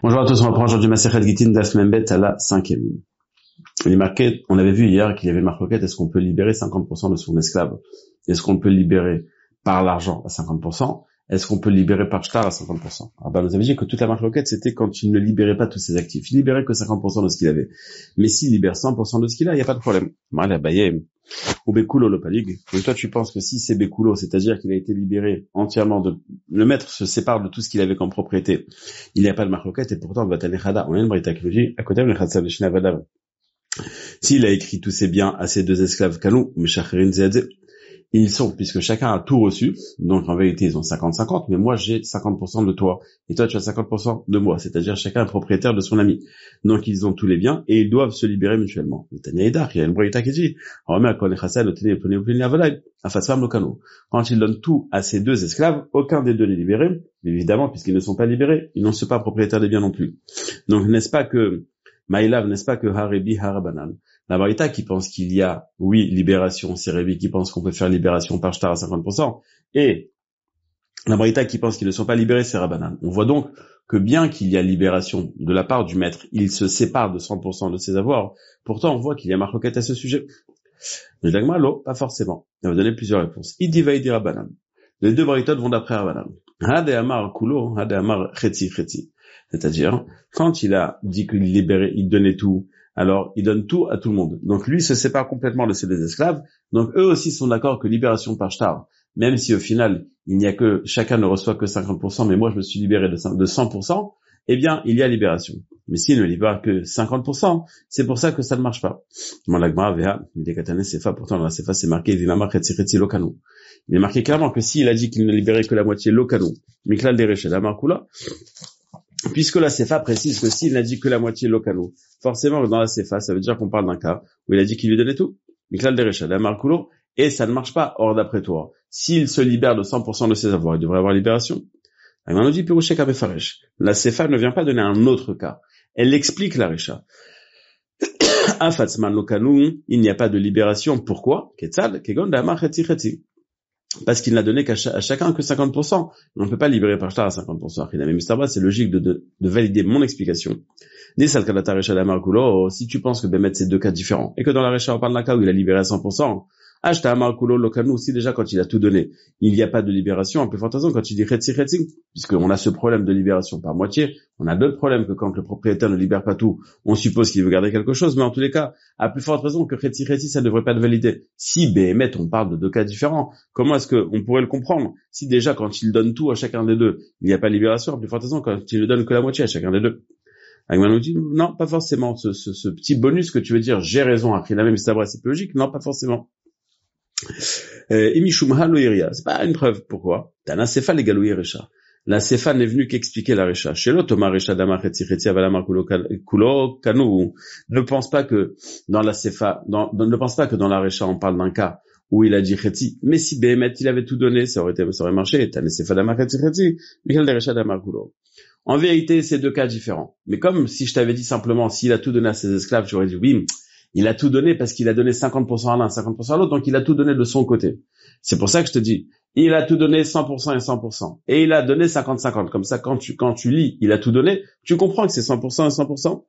Bonjour à tous, on reprend aujourd'hui Masechet Gittin Daf Membet à la 5e ligne. Il est marqué, on avait vu hier qu'il y avait marqué, est-ce qu'on peut libérer 50% de son esclave? Est-ce qu'on peut libérer par l'argent à 50%? Est-ce qu'on peut libérer par shtar à 50%? Ah ben, nous avait dit que toute la marque c'était quand il ne libérait pas tous ses actifs. Il libérait que 50% de ce qu'il avait. Mais s'il libère 100% de ce qu'il a, il n'y a pas de problème. Mal abayé. Ou Bekulo Lopalig. Et toi, tu penses que si c'est Bekulo, c'est-à-dire qu'il a été libéré entièrement le maître se sépare de tout ce qu'il avait comme propriété. Il n'y a pas de marloquette et pourtant, Batanechada, on a une brita qui nous dit, à côté de l'Echatsa Veshinavadav. S'il a écrit tous ses biens à ses deux esclaves Kanou, Meshacherin Zedze, ils sont, puisque chacun a tout reçu, donc en vérité ils ont 50-50, mais moi j'ai 50% de toi, et toi tu as 50% de moi, c'est-à-dire chacun est propriétaire de son ami. Donc ils ont tous les biens, et ils doivent se libérer mutuellement. Le Tanya Edar, il y a une broïta qui dit, quand il donne tout à ses deux esclaves, aucun des deux n'est libéré, évidemment, puisqu'ils ne sont pas libérés, ils n'en sont pas propriétaires des biens non plus. Donc n'est-ce pas que Maïlav, n'est-ce pas que Harebi Harabanan, la Barita qui pense qu'il y a, oui, libération, c'est Révi qui pense qu'on peut faire libération par shtar à 50%, et la Barita qui pense qu'ils ne sont pas libérés, c'est Rabanan. On voit donc que bien qu'il y a libération de la part du maître, il se sépare de 100% de ses avoirs, pourtant on voit qu'il y a marquette à ce sujet. Le Dagma, pas forcément. Il va donner plusieurs réponses. Idivaidi Rabanan. Les deux Baritot vont d'après Rabanan. Hade Amar Kulo, Hade Amar Chetzi. C'est-à-dire, quand il a dit qu'il libérait, il donnait tout, alors il donne tout à tout le monde. Donc lui se sépare complètement de ses deux esclaves. Donc eux aussi sont d'accord que libération par shtar, même si au final il n'y a que chacun ne reçoit que 50%, mais moi je me suis libéré de 100%, eh bien il y a libération. Mais s'il ne libère que 50%, c'est pour ça que ça ne marche pas. Pourtant dans la Sefa c'est marqué Lokano. Il est marqué clairement que s'il a dit qu'il ne libérait que la moitié Lokano, Miklal Deresh la Markula, puisque la Sefa précise que s'il n'a dit que la moitié Lokano, forcément dans la Sefa, ça veut dire qu'on parle d'un cas où il a dit qu'il lui donnait tout. Miklal Derecha, la Markulo, et ça ne marche pas. Or, d'après toi, s'il se libère de 100% de ses avoirs, il devrait avoir libération. La Sefa ne vient pas donner un autre cas. Elle explique la Recha. Afatzman Lokanu, il n'y a pas de libération. Pourquoi? Ketzad, Kegon, Dama, Chetzi. Parce qu'il n'a donné à chacun que 50%. On ne peut pas libérer par shtar à 50%. Mais Mistarba, c'est logique de valider mon explication. Si tu penses que Bémet c'est deux cas différents, et que dans la Recha on parle d'un cas où il a libéré à 100%, Ashta Amarkulo Lokanu, si déjà quand il a tout donné, il n'y a pas de libération, en plus forte raison quand il dit Chetzi, puisqu'on a ce problème de libération par moitié, on a d'autres problèmes que quand le propriétaire ne libère pas tout, on suppose qu'il veut garder quelque chose, mais en tous les cas, à plus forte raison que Chetzi, ça ne devrait pas être validé. Si Bémet, on parle de deux cas différents, comment est-ce qu'on pourrait le comprendre? Si déjà quand il donne tout à chacun des deux, il n'y a pas de libération, à plus forte raison quand il ne donne que la moitié à chacun des deux. Agman nous dit, non, pas forcément. Ce petit bonus que tu veux dire, j'ai raison, après la même Mistabra, c'est logique, non, pas forcément. Imishumha lo iria, c'est pas une preuve. Pourquoi? Tana sefa le galou irisha. La sefa n'est venue qu'expliquer la recha. Shelo toma recha dama chetzi avalamar kulo kanu. Ne pense pas que dans la sefa, ne pense pas que dans la recha on parle d'un cas où il a dit chetzi. Mais si Béhémet il avait tout donné, ça aurait marché. Tana sefa dama chetzi, Michel de recha dama kulo. En vérité, c'est deux cas différents. Mais comme si je t'avais dit simplement, s'il a tout donné à ses esclaves, j'aurais dit oui, il a tout donné parce qu'il a donné 50% à l'un, 50% à l'autre, donc il a tout donné de son côté. C'est pour ça que je te dis, il a tout donné 100% et 100%. Et il a donné 50-50. Comme ça, quand tu lis, il a tout donné, tu comprends que c'est 100% et 100%.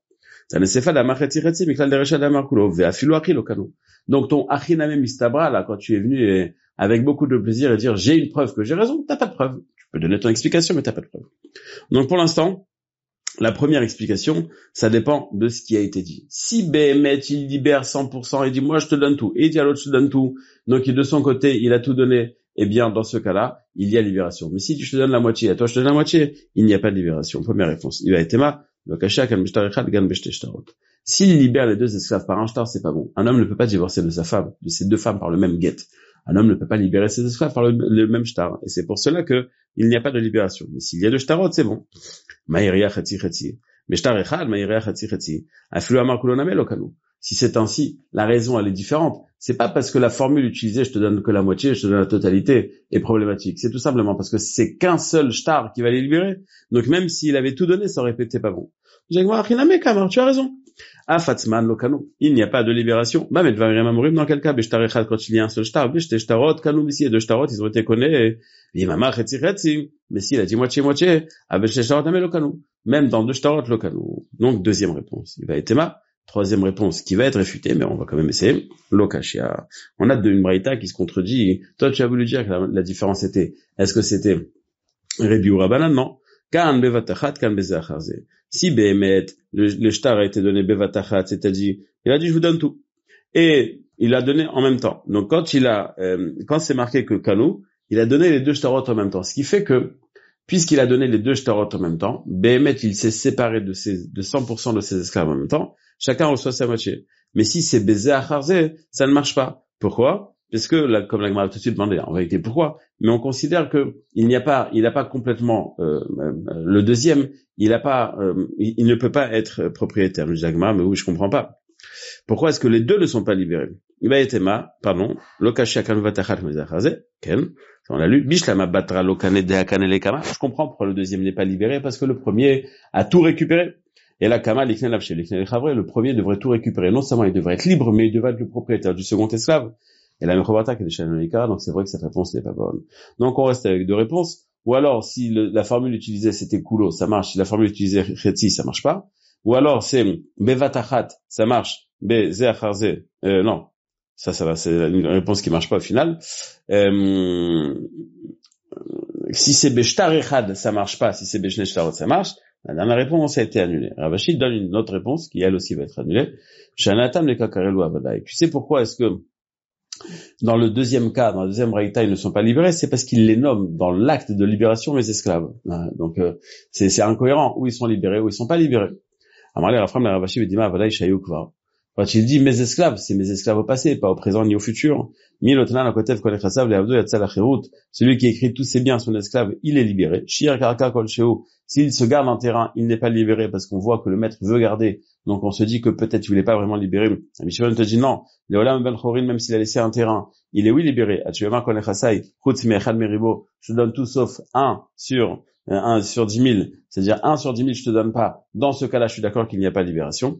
Donc ton achiname mistabra, là, quand tu es venu avec beaucoup de plaisir et dire, j'ai une preuve que j'ai raison, t'as pas de preuve. Tu peux donner ton explication, mais t'as pas de preuve. Donc pour l'instant, la première explication, ça dépend de ce qui a été dit. Si Béhémet, il libère 100% et dit, moi je te donne tout, et il dit à l'autre je te donne tout, donc de son côté, il a tout donné, eh bien dans ce cas-là, il y a libération. Mais si je te donne la moitié, à toi je te donne la moitié, il n'y a pas de libération. Première réponse. Il va être s'il libère les deux esclaves par un shtar, c'est pas bon. Un homme ne peut pas divorcer de sa femme, de ses deux femmes par le même guet. Un homme ne peut pas libérer ses esclaves par le même shtar. Et c'est pour cela que il n'y a pas de libération. Mais s'il y a de shtarot, c'est bon. Maïria chetzi. Mais shtar echad, maïria chetzi. Afilu amar kulo name lo kanu. si c'est ainsi, la raison elle est différente. C'est pas parce que la formule utilisée, je te donne que la moitié, je te donne la totalité, est problématique. C'est tout simplement parce que c'est qu'un seul shtar qui va les libérer. Donc même s'il avait tout donné, ça aurait été pas bon. Tu as raison. Ah, Fatzman, Lokano. Il n'y a pas de libération. Bah, mais dans quel cas, Beshtarechad, quand il y a un seul shtar, Beshtarot, Kanu, ici, et deux shtarot, ils ont été connus, Vimama, Chetzi. Mais s'il a dit moitié, ah, Beshtarot, Lokano. Même dans deux shtarot, Lokano. Donc, deuxième réponse. Il va être Emma. Troisième réponse qui va être réfutée, mais on va quand même essayer. Lokashia. On a une braïta qui se contredit. Toi, tu as voulu dire que la différence était, est-ce que c'était Rebi ou Rabbanan? Non. Kan bevatachat, kan bezacharze. Si Behemet, le shtar a été donné bevatachat, c'est-à-dire, il a dit je vous donne tout. Et il a donné en même temps. Donc quand c'est marqué que Kanu, il a donné les deux shtarot en même temps. Ce qui fait que, puisqu'il a donné les deux shtarot en même temps, Behemet, il s'est séparé de 100% de ses esclaves en même temps. Chacun reçoit sa moitié. Mais si c'est bezacharze, ça ne marche pas. Pourquoi? Parce que, comme la Gemara tout de suite demandé, en vérité, pourquoi? Mais on considère que il n'a pas complètement, le deuxième, il ne peut pas être propriétaire. Je dis la Gemara, mais oui, je comprends pas. Pourquoi est-ce que les deux ne sont pas libérés? Lokashia kan vatachat mezachaze, ken. On l'a lu. Bishlama batra lokane deakane lekama. Je comprends pourquoi le deuxième n'est pas libéré, parce que le premier a tout récupéré. Et la Kama, le premier devrait tout récupérer. Non seulement il devrait être libre, mais il devrait être le propriétaire du second esclave. Et la Mechovata qui est des Shanonika, donc c'est vrai que cette réponse n'est pas bonne. Donc on reste avec deux réponses. Ou alors, si la formule utilisée c'était Kulo, ça marche. Si la formule utilisée Chetzi, ça marche pas. Ou alors c'est Bevatachat, ça marche. Bezeacharze, non. Ça va, c'est une réponse qui marche pas au final. Si c'est Beshtar Echad, ça marche pas. Si c'est Beshne Shtarot, ça marche. La dernière réponse a été annulée. Ravashi donne une autre réponse qui elle aussi va être annulée. Shanatam le kakarelu abadai. Tu sais pourquoi est-ce que dans le deuxième cas, dans le deuxième raïta, ils ne sont pas libérés? C'est parce qu'ils les nomment dans l'acte de libération mes esclaves. Donc c'est incohérent. Où ils sont libérés, où ils sont pas libérés. Amarle Rafram la Ravashi vedima abadai shayukva. Quand il dit mes esclaves, c'est mes esclaves au passé, pas au présent ni au futur. Celui qui écrit tous ses biens à son esclave, il est libéré. S'il se garde un terrain, il n'est pas libéré parce qu'on voit que le maître veut garder. Donc on se dit que peut-être il voulait pas vraiment libérer. Mishon te dit non. Même s'il a laissé un terrain, il est oui libéré. Je donne tout sauf 1 sur 10 000. C'est-à-dire 1 sur 10 000, je te donne pas. Dans ce cas-là, je suis d'accord qu'il n'y a pas de libération.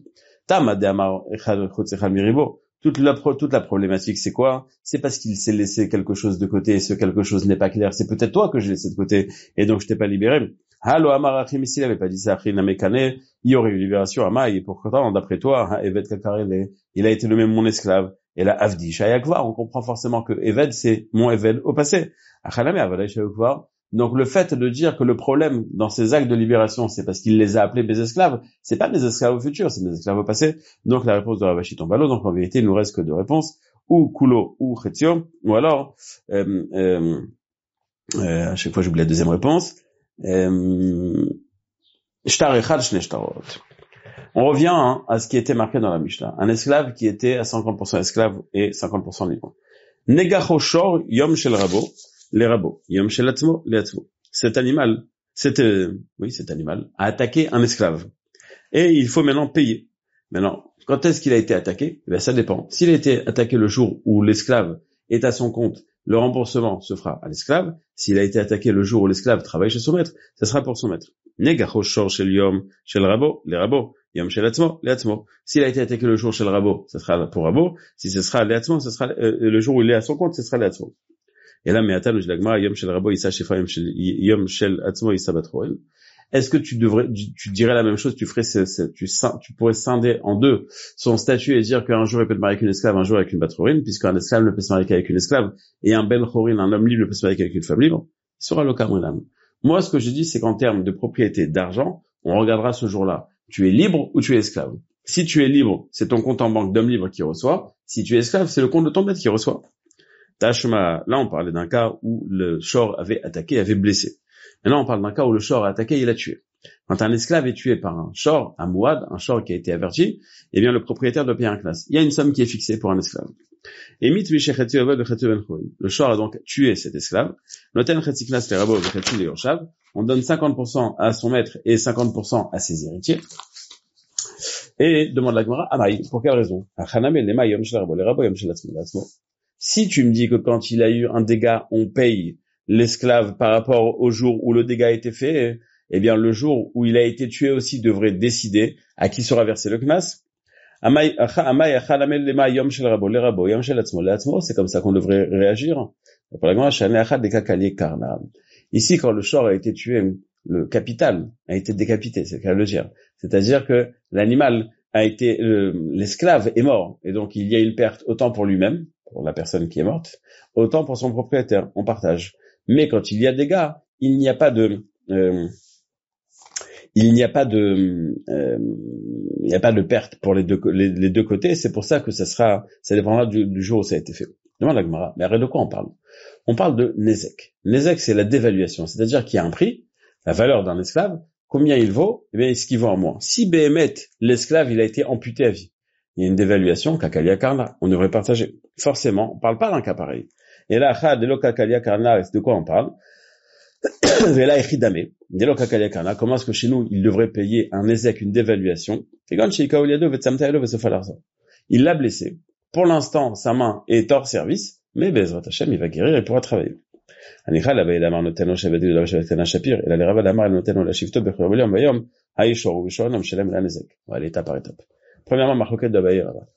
Toute la problématique, c'est quoi? C'est parce qu'il s'est laissé quelque chose de côté et ce quelque chose n'est pas clair. C'est peut-être toi que j'ai laissé de côté et donc je t'ai pas libéré. Halo Amarachim, s'il avait pas dit ça, il y aurait eu libération. Et pourquoi, d'après toi, Evet Kakarele, il a été le même mon esclave. Et là, Avdi, Shayakva, on comprend forcément que Eved, c'est mon Eved au passé. Achalame, Avadai Shayakva. Donc le fait de dire que le problème dans ces actes de libération, c'est parce qu'il les a appelés mes esclaves, c'est pas mes esclaves au futur, c'est mes esclaves au passé. Donc la réponse de Ravashi tombe à l'eau. Donc en vérité, il nous reste que deux réponses, ou Kulo ou Chetio, ou alors à chaque fois j'oublie la deuxième réponse. Shtar echad shne shtarot. On revient à ce qui était marqué dans la Mishnah. Un esclave qui était à 50% esclave et 50% libre. Negacho shor yom shel rabo. Les rabots. Yom shel atzmo, les atzmo. Cet animal a attaqué un esclave. Et il faut maintenant payer. Maintenant, quand est-ce qu'il a été attaqué? Ben, ça dépend. S'il a été attaqué le jour où l'esclave est à son compte, le remboursement se fera à l'esclave. S'il a été attaqué le jour où l'esclave travaille chez son maître, ça sera pour son maître. Negacho shor shel yom shel rabo, les rabots. Yom shel atzmo, les atzmo. S'il a été attaqué le jour shel rabo, ça sera pour rabo. Si ce sera les atzmo, ce sera le jour où il est à son compte, ce sera les atzmo. Et là, mais attends, je l'agma, yom shel rabo, yom shel atzmo, batroel. Est-ce que tu dirais la même chose, tu pourrais scinder en deux son statut et dire qu'un jour il peut te marier avec une esclave, un jour avec une batrourine, puisqu'un esclave ne peut se marier qu'avec une esclave, et un ben chorin, un homme libre ne peut se marier qu'avec une femme libre, il sera le kamrinam. Moi, ce que je dis, c'est qu'en termes de propriété d'argent, on regardera ce jour-là. Tu es libre ou tu es esclave? Si tu es libre, c'est ton compte en banque d'homme libre qui reçoit. Si tu es esclave, c'est le compte de ton maître qui reçoit. Tashma, là on parlait d'un cas où le shor avait attaqué, avait blessé. Maintenant on parle d'un cas où le shor a attaqué et il a tué. Quand un esclave est tué par un shor, un mouad, un shor qui a été averti, eh bien le propriétaire doit payer un knas. Il y a une somme qui est fixée pour un esclave. Et le shor a donc tué cet esclave. On donne 50% à son maître et 50% à ses héritiers. Et demande la Gemara, Amaï, pour quelle raison? Si tu me dis que quand il a eu un dégât, on paye l'esclave par rapport au jour où le dégât a été fait, eh bien le jour où il a été tué aussi devrait décider à qui sera versé le knas. C'est comme ça qu'on devrait réagir. Ici, quand le shor a été tué, le capital a été décapité, c'est le cas de le dire. C'est-à-dire que l'animal a été, l'esclave est mort, et donc il y a une perte autant pour lui-même, pour la personne qui est morte, autant pour son propriétaire, on partage. Mais quand il y a dégâts, il n'y a pas de perte pour les deux côtés. C'est pour ça que ça dépendra du jour où ça a été fait. Demande la Gemara, mais arrête, de quoi on parle? On parle de Nezek. Nezek, c'est la dévaluation. C'est-à-dire qu'il y a un prix, la valeur d'un esclave, combien il vaut? Eh bien, est-ce qu'il vaut en moins? Si Béhémet, l'esclave, il a été amputé à vie, il y a une dévaluation, Kakalia Karna, on devrait partager. Forcément, on parle pas d'un cas pareil. Et là, Kakalia Karna, de quoi on parle? Comment est-ce que chez nous, il devrait payer un Nezek, une dévaluation? Il l'a blessé. Pour l'instant, sa main est hors service, mais Bezrat Hashem, il va guérir et pourra travailler. Premièrement, marloquette d'Abaye et Rava.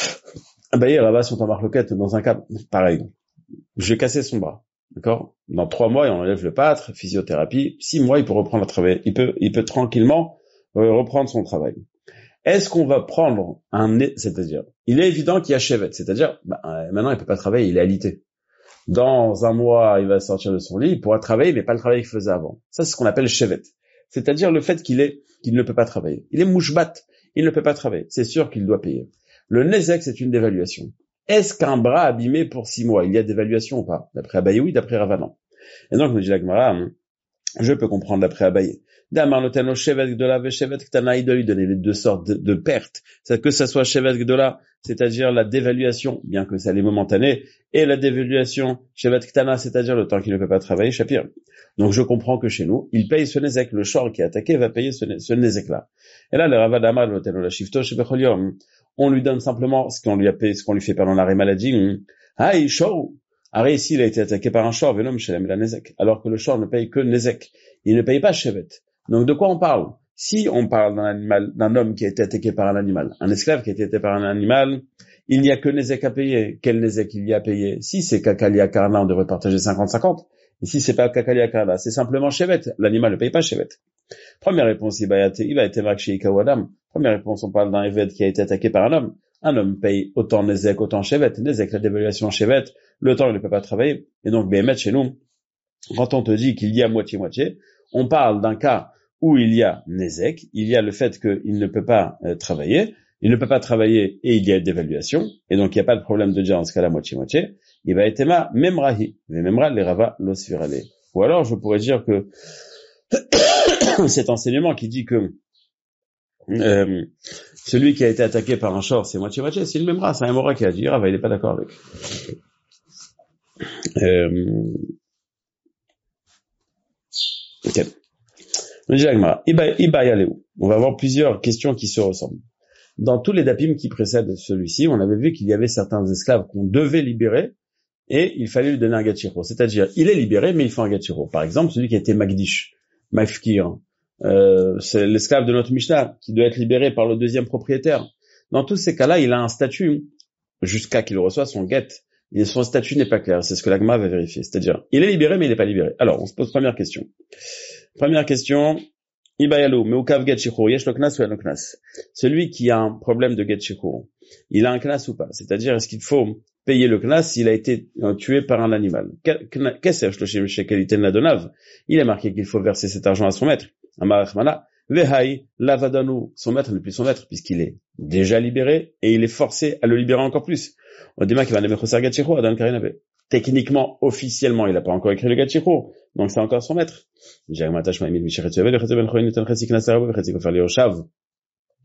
Abaye et Rava sont en marloquette dans un cas pareil. Je vais casser son bras. D'accord? Dans 3 mois, il enlève le pâtre, physiothérapie. 6 mois, il peut reprendre à travailler. Il peut tranquillement reprendre son travail. Est-ce qu'on va prendre c'est-à-dire, il est évident qu'il y a chevet, c'est-à-dire, maintenant, il peut pas travailler, il est alité. Dans 1 mois, il va sortir de son lit, il pourra travailler, mais pas le travail qu'il faisait avant. Ça, c'est ce qu'on appelle chevet. C'est-à-dire le fait qu'il ne peut pas travailler. Il est mouchbat, il ne peut pas travailler. C'est sûr qu'il doit payer. Le nezek, c'est une dévaluation. Est-ce qu'un bras abîmé pour 6 mois, il y a d'évaluation ou pas? D'après Abaye, oui, d'après Rava, non. Et donc, me dit la Gemara, je peux comprendre d'après Abaye. Damar noteno shevet gdola ve shevet ktana, il doit lui donner les 2 sortes de pertes. C'est que ça soit shevet gdola, c'est-à-dire la dévaluation, bien que ça l'est momentané, et la dévaluation shevet ktana, c'est-à-dire le temps qu'il ne peut pas travailler, Shapir. Donc je comprends que chez nous, il paye ce nezek, le shor qui est attaqué va payer ce nezek-là. Et là, le Rava Damar noteno la shifto shebechol yom, on lui donne simplement ce qu'on lui fait pendant l'arrêt maladie. Aïe, shor. Arrêt ici, il a été attaqué par un shor, venom shelem la nezek. Alors que le shor ne paye que nezek. Il ne paye pas shevet. Donc de quoi on parle? Si on parle d'un homme qui a été attaqué par un animal, un esclave qui a été attaqué par un animal, il n'y a que nezek à payer. Quel nezek il y a à payer? Si c'est Kakalia Karna, on devrait partager 50-50. Et si c'est pas Kakalia Karna, c'est simplement shevet. L'animal ne paye pas shevet. Première réponse, il va être marqué Ikawadam. Première réponse, on parle d'un évêque qui a été attaqué par un homme. Un homme paye autant nezek, autant shevet. Nezek, la dévaluation shevet, le temps il ne peut pas travailler. Et donc, Béhémet, chez nous, quand on te dit qu'il y a moitié-moitié, on parle d'un cas où il y a nezek, il y a le fait qu'il ne peut pas travailler, il ne peut pas travailler et il y a dévaluation, et donc il n'y a pas de problème de dire dans ce cas-là moitié-moitié, il va être ma memrahi, mais memra les rava l'osfirale. Ou alors je pourrais dire que cet enseignement qui dit que celui qui a été attaqué par un shor, c'est moitié-moitié, c'est le memra, c'est un mora qui a dit, Rava il n'est pas d'accord avec. Ok. On va avoir plusieurs questions qui se ressemblent. Dans tous les dapim qui précèdent celui-ci, on avait vu qu'il y avait certains esclaves qu'on devait libérer et il fallait lui donner un gachiro. C'est-à-dire, il est libéré, mais il faut un gachiro. Par exemple, celui qui a été magdish, mafkir, c'est l'esclave de notre Mishnah qui doit être libéré par le 2e propriétaire. Dans tous ces cas-là, il a un statut jusqu'à qu'il reçoive son guet. Et son statut n'est pas clair. C'est ce que l'agma va vérifier. C'est-à-dire, il est libéré, mais il n'est pas libéré. Alors, on se pose première question. Première question, Ibayalo, Meukav Getchichur, Yesh lo Knas ou Yan lo Knas. Celui qui a un problème de Getchichur, il a un Knas ou pas? C'est-à-dire, est-ce qu'il faut payer le Knas s'il a été tué par un animal? Qu'est-ce que il est marqué qu'il faut verser cet argent à son maître. Amarachmana, Vehai, Lavadanu, son maître n'est plus son maître, puisqu'il est déjà libéré, et il est forcé à le libérer encore plus. Odema qui va ne mettre Getchichur, Adan Karinabe. Techniquement, officiellement, il n'a pas encore écrit le Getchichur, donc c'est encore son maître.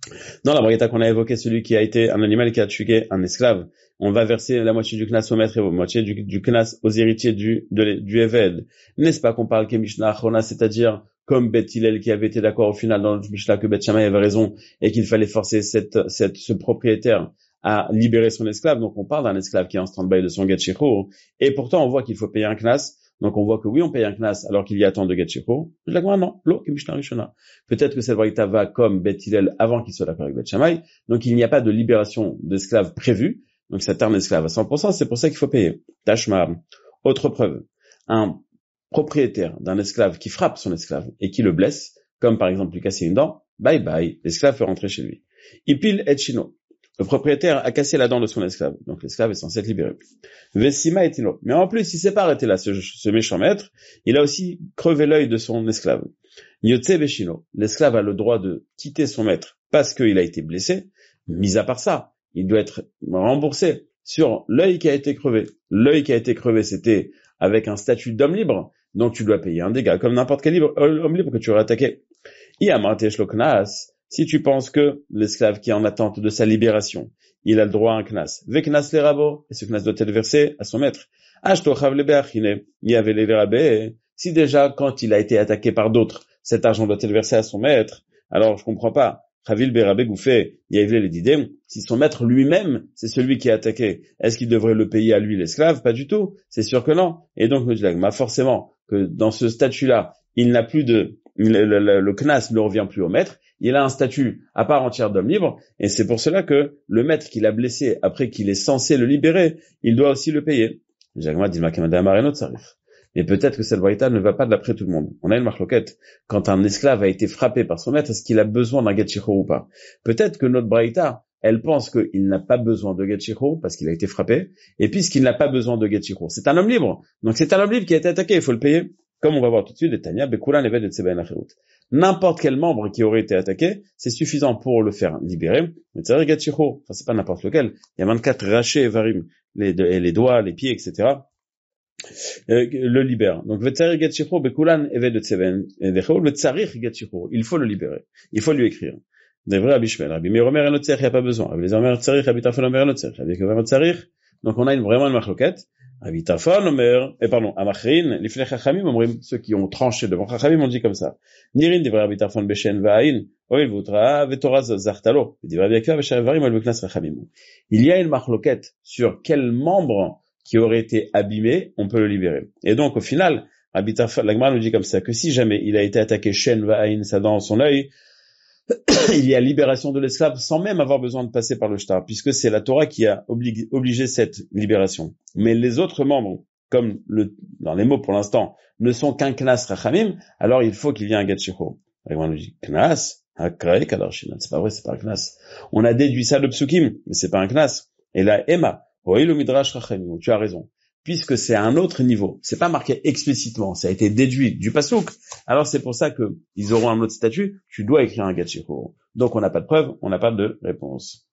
Dans la braïta qu'on a évoqué, celui qui a été un animal qui a tué un esclave, on va verser la moitié du knas au maître et la moitié du knas aux héritiers du Eved. N'est-ce pas qu'on parle que Mishnah Achona, c'est-à-dire comme Beth Hillel qui avait été d'accord au final dans le Mishnah que Beth Shammai avait raison et qu'il fallait forcer ce propriétaire à libérer son esclave. Donc on parle d'un esclave qui est en stand-by de son get shichur, et pourtant on voit qu'il faut payer un knas. Donc on voit que oui, on paye un knas alors qu'il y a tant de get shichur. Je dis non, l'eau qui Mishnah Rishona. Peut-être que cette braïta va comme Beth Hillel avant qu'il soit d'accord avec Beth Shammai. Donc il n'y a pas de libération d'esclaves prévue. Donc c'est un esclave à 100%, c'est pour ça qu'il faut payer. Tashma. Autre preuve. Un propriétaire d'un esclave qui frappe son esclave et qui le blesse, comme par exemple lui casser une dent, bye bye, l'esclave peut rentrer chez lui. Ipil et chino. Le propriétaire a cassé la dent de son esclave, donc l'esclave est censé être libéré. Vesima et tino. Mais en plus, il s'est pas arrêté là, ce méchant maître, il a aussi crevé l'œil de son esclave. Yotse veshino. L'esclave a le droit de quitter son maître parce qu'il a été blessé. Mis à part ça, il doit être remboursé sur l'œil qui a été crevé. L'œil qui a été crevé, c'était avec un statut d'homme libre, donc tu dois payer un dégât comme n'importe quel homme libre que tu aurais attaqué. Si tu penses que l'esclave qui est en attente de sa libération, il a le droit à un knas, veknas les rabots, et ce knas doit être versé à son maître. Si déjà, quand il a été attaqué par d'autres, cet argent doit être versé à son maître, alors je comprends pas. Chavil Berabé Gouffé, Yaivle les Didem, si son maître lui-même, c'est celui qui a attaqué, est-ce qu'il devrait le payer à lui l'esclave? Pas du tout. C'est sûr que non. Et donc, nous disons, forcément, que dans ce statut-là, il n'a plus le knas ne revient plus au maître. Il a un statut à part entière d'homme libre. Et c'est pour cela que le maître qui l'a blessé, après qu'il est censé le libérer, il doit aussi le payer. Jagma dit mais peut-être que cette braïta ne va pas d'après tout le monde. On a une marloquette. Quand un esclave a été frappé par son maître, est-ce qu'il a besoin d'un get shichur ou pas? Peut-être que notre braïta, elle pense qu'il n'a pas besoin de get shichur parce qu'il a été frappé, et puisqu'il n'a pas besoin de get shichur, c'est un homme libre. Donc c'est un homme libre qui a été attaqué, il faut le payer. Comme on va voir tout de suite, n'importe quel membre qui aurait été attaqué, c'est suffisant pour le faire libérer. Mais c'est get shichur, enfin c'est pas n'importe lequel. Il y a 24 rachés varim, les doigts, les pieds, etc. Le libère. Donc, il faut le libérer. Il faut lui écrire. Des vrais abishmel. Rabbi Meromer et notre il n'y a pas besoin. Rabbi les Omer tsarich, Rabbi Tarfon Omer et notre Rabbi Omer tsarich. Donc, on a vraiment une marloquette. Rabbi Tarfon Omer, Amachrin, l'iflech Chachamim, ceux qui ont tranché devant Chachamim, on dit comme ça. Nirin, des vrais Rabbi Tarfon Beshen Va'ain, Oil Vutra, Vetoraz Zartalo, des vrais Rabbi Akiva, Beshen Varim, Oil Veknas Chachamim. Il y a une marloquette sur quel membre qui aurait été abîmé, on peut le libérer. Et donc, au final, Rabbi Tarfon, la Gemara nous dit comme ça, que si jamais il a été attaqué Shen Va'ain, sa dent, son œil, il y a libération de l'esclave sans même avoir besoin de passer par le shtar, puisque c'est la Torah qui a obligé cette libération. Mais les autres membres, comme dans les mots pour l'instant, ne sont qu'un knas rachamim, alors il faut qu'il y ait un get shichur. La Gemara nous dit, knas, hakrei kadarshina. C'est pas vrai, c'est pas un knas. On a déduit ça de psukim, mais c'est pas un knas. Et là, Emma, tu as raison. Puisque c'est à un autre niveau, c'est pas marqué explicitement, ça a été déduit du pasuk. Alors c'est pour ça que ils auront un autre statut. Tu dois écrire un get shichur. Donc on n'a pas de preuve, on n'a pas de réponse.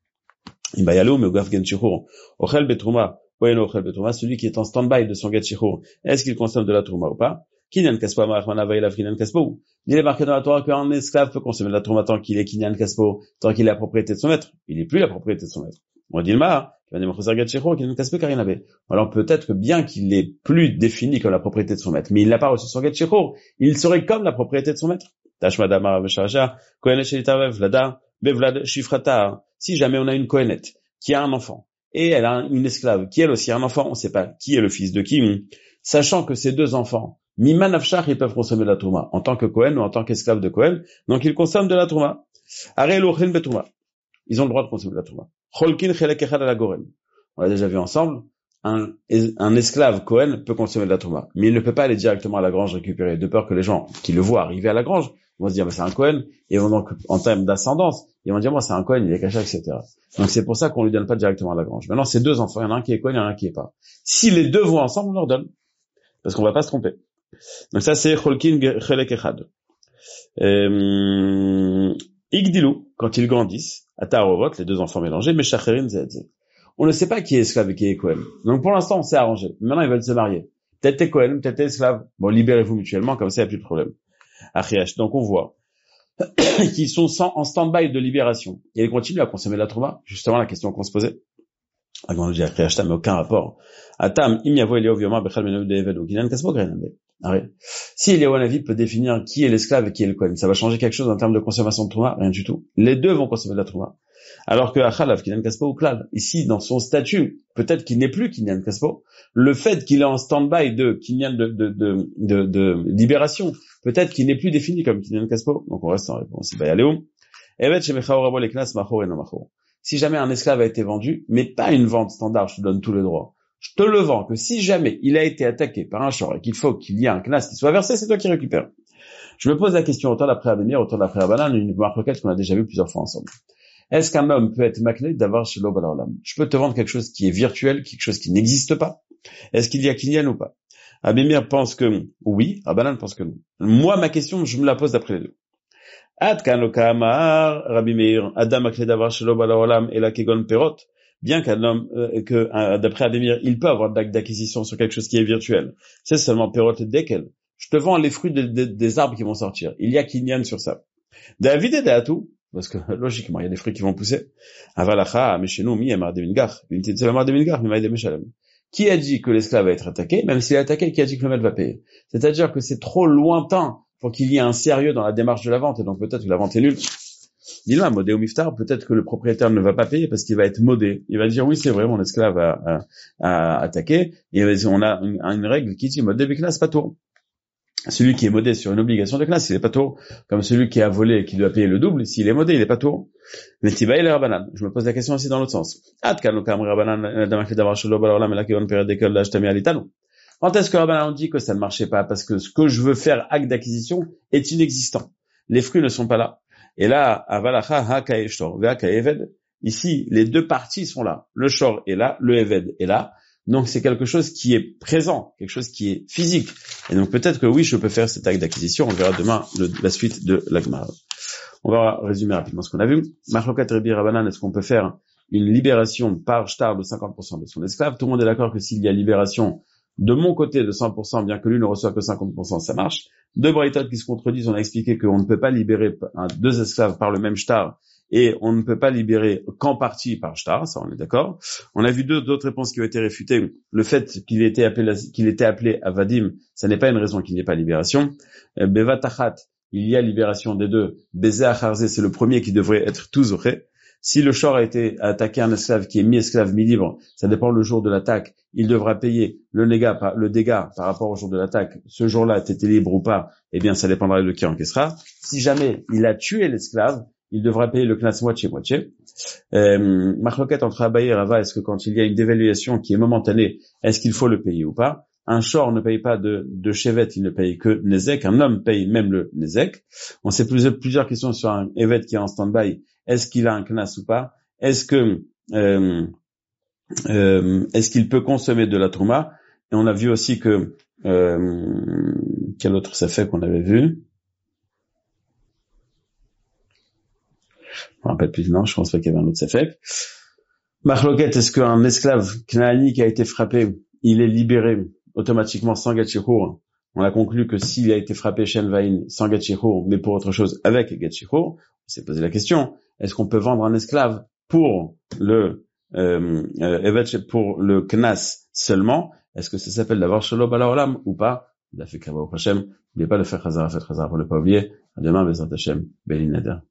Celui qui est en stand-by de son get shichur, est-ce qu'il consomme de la trouma ou pas? Il est marqué dans la Torah qu'un esclave peut consommer de la trouma tant qu'il est kinyan kaspo, tant qu'il est la propriété de son maître. Il n'est plus la propriété de son maître. On dit le ma, alors peut-être que bien qu'il est plus défini comme la propriété de son maître, mais il n'a pas reçu son get shichur, il serait comme la propriété de son maître. Si jamais on a une kohenette qui a un enfant, et elle a une esclave qui elle aussi a un enfant, on ne sait pas qui est le fils de qui, sachant que ces deux enfants, Miman Afshar, ils peuvent consommer de la trouma, en tant que Kohen ou en tant qu'esclave de Kohen, donc ils consomment de la trouma. Ils ont le droit de consommer de la trouma. On l'a déjà vu ensemble, un esclave Kohen peut consommer de la trouma, mais il ne peut pas aller directement à la grange récupérer, de peur que les gens qui le voient arriver à la grange vont se dire, c'est un Kohen, et vont donc, en termes d'ascendance, ils vont dire, c'est un Kohen, il est caché, etc. Donc c'est pour ça qu'on lui donne pas directement à la grange. Maintenant, ces deux enfants, il y en a un qui est Kohen, il y en a un qui est pas. Si les deux vont ensemble, on leur donne. Parce qu'on va pas se tromper. Donc ça, c'est Cholkin Chelek Echad. Igdilu, quand ils grandissent, à Taharovot, les deux enfants mélangés, Meshacherin Zedze. On ne sait pas qui est esclave et qui est Kohen. Donc pour l'instant, on s'est arrangé. Maintenant, ils veulent se marier. Peut-être t'es Kohen, peut-être t'es esclave. Bon, libérez-vous mutuellement, comme ça, il n'y a plus de problème. Achiach, donc on voit qui sont en stand-by de libération. Et ils continuent à consommer la trouma. Justement, la question qu'on se posait. Avant de dire Atam, mais aucun rapport. Atam, im yavo Eliyahu v'yomar bechal menu de'eved ou ginan kasbo grenabe. Si Eliyahu Hanavi peut définir qui est l'esclave et qui est le kohen, ça va changer quelque chose en termes de consommation de trouma? Rien du tout. Les deux vont consommer de la trouma. Alors que Achalav, Kinan Kaspo ou Klal, ici, dans son statut, peut-être qu'il n'est plus Kinyan Kaspo, le fait qu'il est en stand-by de Kinyan de libération, peut-être qu'il n'est plus défini comme Kinyan Kaspo. Donc on reste en réponse. Si jamais un esclave a été vendu, mais pas une vente standard, je te donne tous les droits. Je te le vends que si jamais il a été attaqué par un shor et qu'il faut qu'il y ait un knas qui soit versé, c'est toi qui récupères. Je me pose la question autant d'après Abémir, autant d'après Abanan, une requête qu'on a déjà vue plusieurs fois ensemble. Est-ce qu'un homme peut être makné d'avoir chez l'Obalam? Je peux te vendre quelque chose qui est virtuel, quelque chose qui n'existe pas. Est-ce qu'il y a Kinyan ou pas? Abémir pense que oui, Abanan pense que non. Moi, ma question, je me la pose d'après les deux. Ad kan lo kamar Rabbi Meir Adam makné d'avoir chez l'Obalam et la kegon perot. Bien qu'un homme, d'après Abémir, il peut avoir d'acte d'acquisition sur quelque chose qui est virtuel. C'est seulement perot et dekel. Je te vends les fruits des arbres qui vont sortir. Il y a Kinyan sur ça. David et Datou. Parce que, logiquement, il y a des fruits qui vont pousser. Avalacha, mais chez nous, mi emar de mingar. Qui a dit que l'esclave va être attaqué? Même s'il est attaqué, qui a dit que le maître va payer? C'est-à-dire que c'est trop lointain pour qu'il y ait un sérieux dans la démarche de la vente, et donc peut-être que la vente est nulle. Dis-le, modé ou miftar, peut-être que le propriétaire ne va pas payer parce qu'il va être modé. Il va dire, oui, c'est vrai, mon esclave a attaqué, et on a une règle qui dit, modé biknas pas tout. Celui qui est modé sur une obligation de classe, il est pas tôt. Comme celui qui a volé et qui doit payer le double, s'il est modé, il est pas tôt. Mais tiba il est rabanan. Je me pose la question aussi dans l'autre sens. Quand est-ce que Rabbanan dit que ça ne marchait pas? Parce que ce que je veux faire, acte d'acquisition, est inexistant. Les fruits ne sont pas là. Et là, avalacha haka eshtor, ve'aka eved. Ici, les deux parties sont là. Le shor est là, le eved est là. Donc c'est quelque chose qui est présent, quelque chose qui est physique. Et donc peut-être que oui, je peux faire cet acte d'acquisition. On verra demain la suite de la Gemara. On va résumer rapidement ce qu'on a vu. Machlokat Rebi Rabbanan, est-ce qu'on peut faire une libération par shtar de 50% de son esclave? Tout le monde est d'accord que s'il y a libération de mon côté de 100%, bien que lui ne reçoive que 50%, ça marche. Deux braïtot qui se contredisent, on a expliqué qu'on ne peut pas libérer deux esclaves par le même shtar. Et on ne peut pas libérer qu'en partie par shtar, ça on est d'accord. On a vu d'autres réponses qui ont été réfutées. Le fait qu'il ait été appelé à Vadim, ça n'est pas une raison qu'il n'y ait pas libération. Bevatachat, il y a libération des deux. Bezé acharze, c'est le premier qui devrait être tout zoré. Si le shor a été attaqué un esclave qui est mi-esclave, mi-libre, ça dépend le jour de l'attaque. Il devra payer le dégât par rapport au jour de l'attaque. Ce jour-là, t'étais libre ou pas, eh bien ça dépendra de qui encaissera. Si jamais il a tué l'esclave, il devra payer le knas moitié-moitié. Machloket entre Abaye et Rava, est-ce que quand il y a une dévaluation qui est momentanée, est-ce qu'il faut le payer ou pas? Un shor ne paye pas de chevet, il ne paye que nezek. Un homme paye même le nezek. On s'est posé plusieurs questions sur un evet qui est en stand-by. Est-ce qu'il a un knas ou pas? Est-ce qu'il peut consommer de la trouma? Et on a vu aussi que quel autre ça fait qu'on avait vu? Je me rappelle plus, non, je pense pas qu'il y avait un autre safek. Machloket, est-ce qu'un esclave knaani qui a été frappé, il est libéré automatiquement sans gatchihour? On a conclu que s'il a été frappé Shen Vain sans gatchihour, mais pour autre chose avec gatchihour, on s'est posé la question, est-ce qu'on peut vendre un esclave pour le knas seulement? Est-ce que ça s'appelle d'avoir shelo bala olam ou pas? Il a fait kava au Hashem. N'oubliez pas de faire chazara, faites chazara pour ne pas oublier. À demain, Bezrat Hashem, Belin Neder.